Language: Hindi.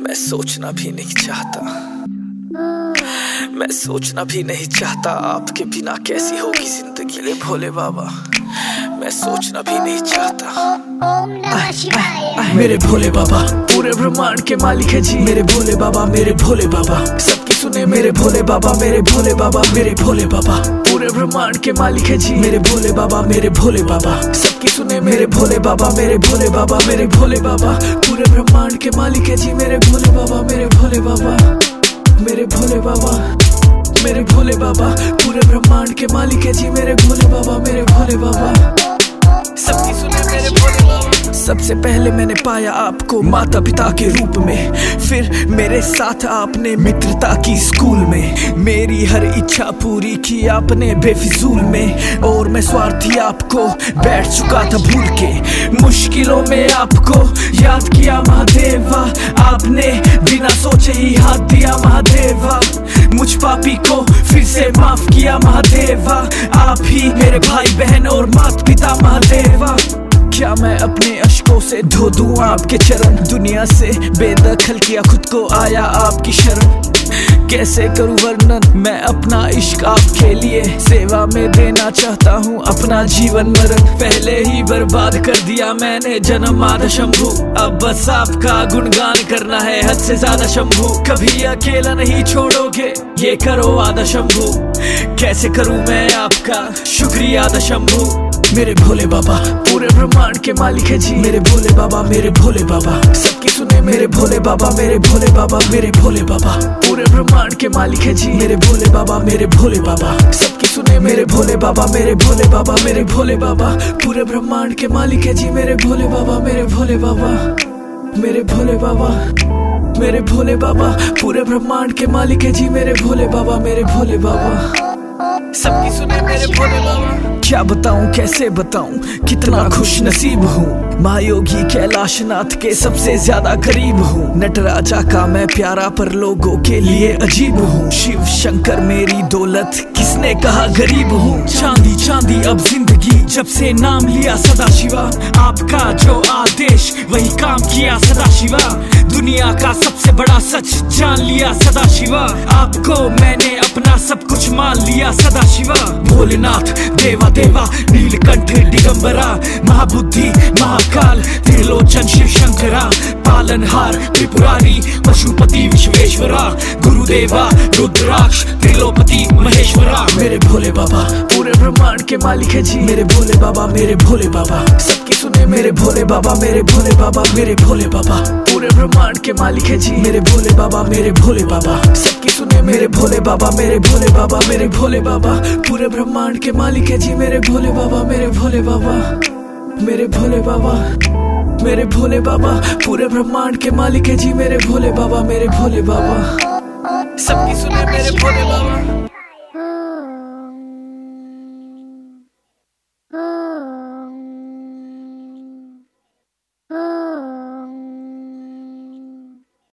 मैं सोचना भी नहीं चाहता, मैं सोचना भी नहीं चाहता आपके बिना कैसी होगी जिंदगी। रे भोले बाबा, मैं सोचना भी नहीं चाहता। मेरे भोले बाबा पूरे ब्रह्मांड के मालिक है जी। मेरे भोले बाबा, मेरे भोले बाबा सबकी सुने। मेरे भोले बाबा, मेरे भोले बाबा, मेरे भोले बाबा पूरे ब्रह्मांड के मालिक है जी। मेरे भोले बाबा, मेरे भोले बाबा सबकी सुने। मेरे भोले बाबा, मेरे भोले बाबा, मेरे भोले बाबा पूरे ब्रह्मांड के मालिक है जी। मेरे भोले बाबा, मेरे भोले बाबा, मेरे भोले बाबा, मेरे भोले बाबा पूरे ब्रह्मांड के मालिक है जी। मेरे भोले बाबा, मेरे भोले बाबा सबकी सुने। मेरे भोले बाबा सबसे पहले मैंने पाया आपको माता पिता के रूप में, फिर मेरे साथ आपने मित्रता की स्कूल में। मेरी हर इच्छा पूरी की आपने बेफिजूल में, और मैं स्वार्थी आपको बैठ चुका था भूल के। मुश्किलों में आपको याद किया महादेवा, आपने बिना सोचे ही हाथ दिया महादेवा। मुझ पापी को फिर से माफ किया महादेवा, आप ही मेरे भाई बहन और माता पिता महादेवा। क्या मैं अपने अश्कों से धो दूं आपके चरण, दुनिया से बेदखल किया खुद को आया आपकी शरण। कैसे करूं वर्णन मैं अपना इश्क आपके लिए, सेवा में देना चाहता हूं अपना जीवन मरण। पहले ही बर्बाद कर दिया मैंने जन्म आधा शंभू, अब बस आपका गुणगान करना है हद से ज्यादा शंभू। कभी अकेला नहीं छोड़ोगे ये करो आधा शंभू, कैसे करूं मैं आपका शुक्रिया आधा शंभू। मेरे भोले बाबा पूरे ब्रह्मांड के मालिक है जी। मेरे भोले बाबा, मेरे भोले बाबा सबकी सुने। मेरे भोले बाबा, मेरे भोले बाबा, मेरे भोले बाबा पूरे ब्रह्मांड के मालिक है जी। मेरे भोले बाबा, मेरे भोले बाबा सबकी सुने। मेरे भोले बाबा, मेरे भोले बाबा, मेरे भोले बाबा पूरे ब्रह्मांड के मालिक है जी। मेरे भोले बाबा, मेरे भोले बाबा, मेरे भोले बाबा, मेरे भोले बाबा पूरे ब्रह्मांड के मालिक है जी। मेरे भोले बाबा, मेरे भोले बाबा सबकी सुने। मेरे भोले बाबा क्या बताऊं कैसे बताऊं कितना खुश नसीब हूँ, महायोगी कैलाशनाथ के सबसे ज्यादा करीब हूँ। नटराजा का मैं प्यारा पर लोगों के लिए अजीब हूँ। शिव शंकर मेरी दौलत किसने कहा गरीब हूँ। चांदी चांदी अब जिंदगी जब से नाम लिया सदा शिवा, आपका जो आदेश वही काम किया सदा शिवा। दुनिया का सबसे बड़ा सच जान लिया सदा शिवा, आपको मैंने अपना सब कुछ मान लिया सदा शिवा। भोलेनाथ देवा देवा नीलकंठ दिगंबरा, महाबुद्धि महाकाल त्रिलोचन शिव शंकरा। पालनहार त्रिपुरारी पशुपति विश्वेश्वरा, गुरुदेवा रुद्राक्ष त्रिलोपति महेश्वरा। मेरे भोले बाबा पूरे ब्रह्मांड के मालिक है जी। मेरे भोले बाबा, मेरे भोले बाबा सबकी सुने। मेरे भोले बाबा, मेरे भोले बाबा, मेरे भोले बाबा पूरे ब्रह्मांड के मालिक है जी। मेरे भोले बाबा, मेरे भोले बाबा सबकी सुने। मेरे भोले बाबा, मेरे भोले बाबा, मेरे भोले बाबा पूरे ब्रह्मांड के मालिक है जी। मेरे भोले बाबा, मेरे भोले बाबा, मेरे भोले बाबा, मेरे भोले बाबा पूरे ब्रह्मांड के मालिक है जी। मेरे भोले बाबा, मेरे भोले बाबा सबकी सुने। मेरे भोले बाबा